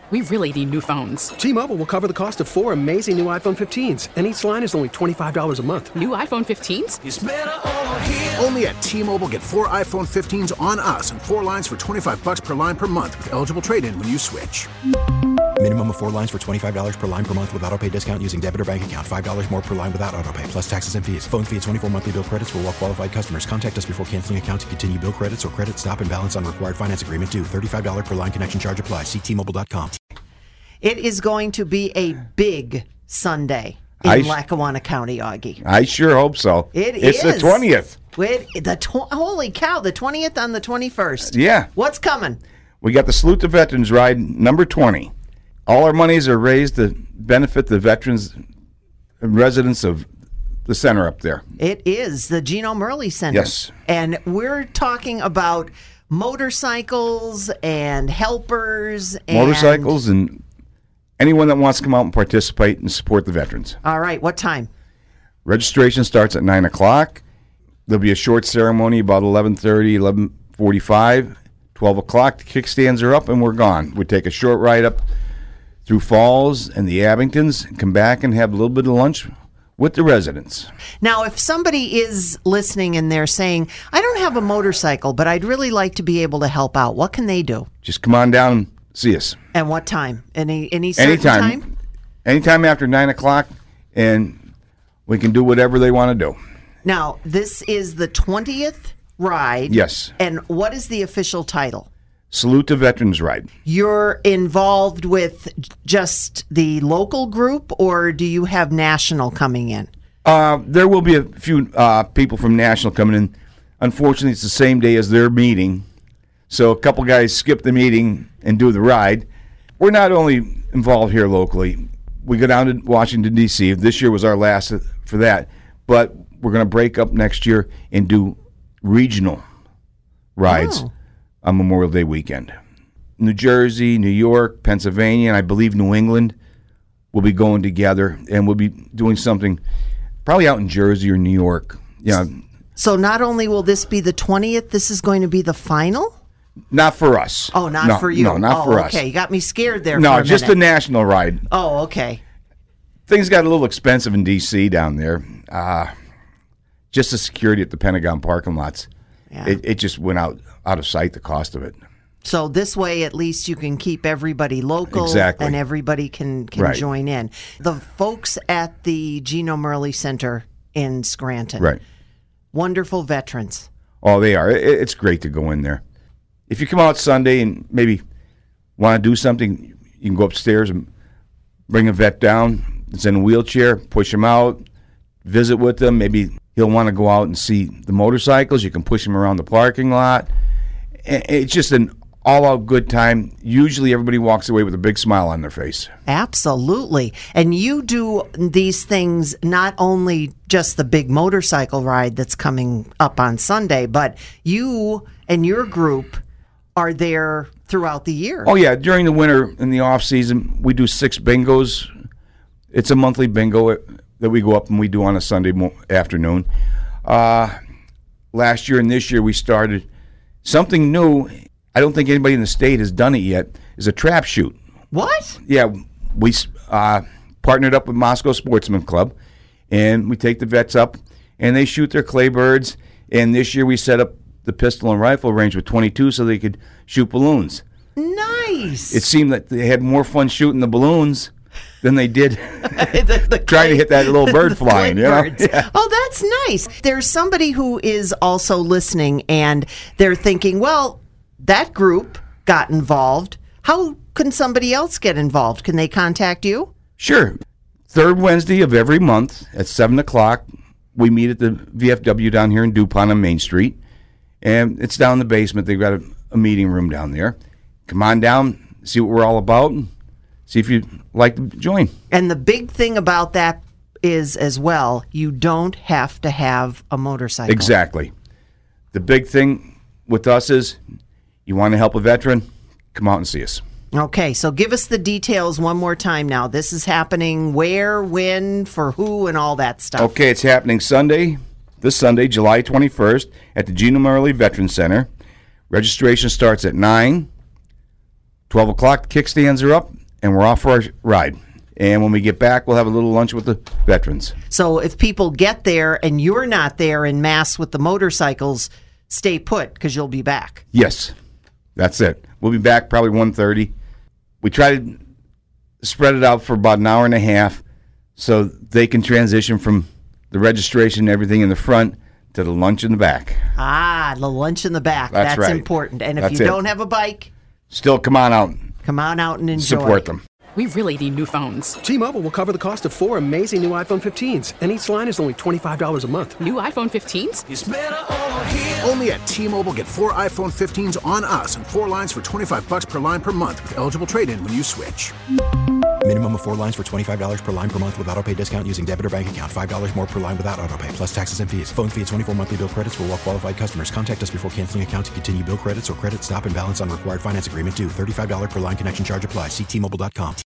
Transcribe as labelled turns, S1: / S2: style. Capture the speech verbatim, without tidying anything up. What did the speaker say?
S1: We really need new phones.
S2: T-Mobile will cover the cost of four amazing new iPhone fifteens, and each line is only twenty-five dollars a month.
S1: New iPhone fifteens?
S3: It's better over here.
S4: Only at T-Mobile, get four iPhone fifteens on us and four lines for twenty-five dollars per line per month with eligible trade-in when you switch.
S5: Minimum of four lines for twenty-five dollars per line per month with autopay discount using debit or bank account. five dollars more per line without autopay, plus taxes and fees. Phone fee at twenty-four monthly bill credits for well-qualified customers. Contact us before canceling account to continue bill credits or credit stop and balance on required finance agreement due. thirty-five dollars per line connection charge applies. See T Mobile dot com.
S6: It is going to be a big Sunday in
S7: I sh-
S6: Lackawanna County, Augie.
S7: I sure hope so.
S6: It
S7: it's
S6: is.
S7: the twentieth.
S6: It, the tw- holy cow, the twentieth on the twenty-first.
S7: Yeah.
S6: What's coming?
S7: We got the Salute to Veterans Ride number twenty. All our monies are raised to benefit the veterans and residents of the center up there.
S6: It is the Gino Murley Center.
S7: Yes.
S6: And we're talking about motorcycles and helpers. And
S7: Motorcycles and anyone that wants to come out and participate and support the veterans.
S6: All right, what time?
S7: Registration starts at nine o'clock. There'll be a short ceremony about eleven thirty, eleven forty-five, twelve o'clock. The kickstands are up and we're gone. We take a short ride up through Falls and the Abingtons and come back and have a little bit of lunch with the residents.
S6: Now, if somebody is listening and they're saying, I don't have a motorcycle, but I'd really like to be able to help out, what can they do?
S7: Just come on down and see us.
S6: And what time? Any any certain
S7: Anytime.
S6: time?
S7: Anytime after nine o'clock, and we can do whatever they want to do.
S6: Now, this is the twentieth ride.
S7: Yes.
S6: And what is the official title?
S7: Salute to Veterans Ride.
S6: You're involved with just the local group, or do you have national coming in?
S7: Uh, there will be a few uh, people from national coming in. Unfortunately, it's the same day as their meeting, so a couple guys skip the meeting and do the ride. We're not only involved here locally. We go down to Washington, D C This year was our last for that, but we're going to break up next year and do regional rides.
S6: Oh.
S7: On Memorial Day weekend. New Jersey, New York, Pennsylvania, and I believe New England will be going together, and we'll be doing something probably out in Jersey or New York. Yeah.
S6: So not only will this be the twentieth, this is going to be the final?
S7: Not for us.
S6: Oh, not
S7: no,
S6: for you.
S7: No, not
S6: oh,
S7: for us.
S6: Okay, you got me scared there
S7: No,
S6: for a
S7: just
S6: minute.
S7: a national ride.
S6: Oh, okay.
S7: Things got a little expensive in D C down there. Uh, just the security at the Pentagon parking lots.
S6: Yeah.
S7: It, it just went out, out of sight, the cost of it.
S6: So this way, at least you can keep everybody local,
S7: Exactly.
S6: and everybody can, can
S7: Right.
S6: join in. The folks at the Gino Murley Center in Scranton,
S7: Right.
S6: wonderful veterans.
S7: Oh, they are. It, it's great to go in there. If you come out Sunday and maybe want to do something, you can go upstairs and bring a vet down that's in a wheelchair, push him out, visit with them. Maybe he'll want to go out and see the motorcycles. You can push him around the parking lot. And it's just an all-out good time. Usually everybody walks away with a big smile on their face.
S6: Absolutely. And you do these things not only just the big motorcycle ride that's coming up on Sunday, but you and your group are there throughout the year.
S7: Oh, yeah. During the winter, in the off-season, we do six bingos. It's a monthly bingo that we go up and we do on a Sunday mo- afternoon. Uh, last year and this year we started something new. I don't think anybody in the state has done it yet, is a trap shoot.
S6: What?
S7: Yeah, we uh, partnered up with Moscow Sportsman Club, and we take the vets up, and they shoot their clay birds. And this year we set up the pistol and rifle range with twenty-two so they could shoot balloons.
S6: Nice.
S7: It seemed that they had more fun shooting the balloons than they did
S6: the, the
S7: trying to hit that little bird
S6: the
S7: flying.
S6: clay
S7: You know?
S6: birds.
S7: Yeah.
S6: Oh, that's nice. There's somebody who is also listening, and they're thinking, well, that group got involved. How can somebody else get involved? Can they contact you?
S7: Sure. Third Wednesday of every month at seven o'clock, we meet at the V F W down here in DuPont on Main Street. And it's down in the basement. They've got a, a meeting room down there. Come on down, see what we're all about, and see if you'd like to join.
S6: And the big thing about that is, as well, you don't have to have a motorcycle.
S7: Exactly. The big thing with us is you want to help a veteran, come out and see us.
S6: Okay, so give us the details one more time now. This is happening where, when, for who, and all that stuff.
S7: Okay, it's happening Sunday, this Sunday, July twenty-first, at the Gino Murley Veterans Center. Registration starts at nine. twelve o'clock, kickstands are up, and we're off for our ride. And when we get back, we'll have a little lunch with the veterans.
S6: So if people get there and you're not there in mass with the motorcycles, stay put because you'll be back.
S7: Yes, that's it. We'll be back probably one thirty. We try to spread it out for about an hour and a half so they can transition from the registration and everything in the front to the lunch in the back.
S6: Ah, the lunch in the back.
S7: That's
S6: That's
S7: right.
S6: important. And if
S7: That's
S6: you
S7: it.
S6: don't have a bike,
S7: Still, come on out.
S6: come on out and enjoy.
S7: Support them.
S1: We really need new phones.
S2: T-Mobile will cover the cost of four amazing new iPhone fifteens, and each line is only twenty-five dollars a month.
S1: New iPhone fifteens?
S4: Only at T-Mobile, get four iPhone fifteens on us and four lines for twenty-five bucks per line per month with eligible trade-in when you switch.
S5: Minimum of four lines for twenty-five dollars per line per month with autopay discount using debit or bank account. five dollars more per line without autopay, plus taxes and fees. Phone fee at twenty-four monthly bill credits for well-qualified customers. Contact us before canceling account to continue bill credits or credit stop and balance on required finance agreement due. thirty-five dollars per line connection charge applies. See T Mobile dot com.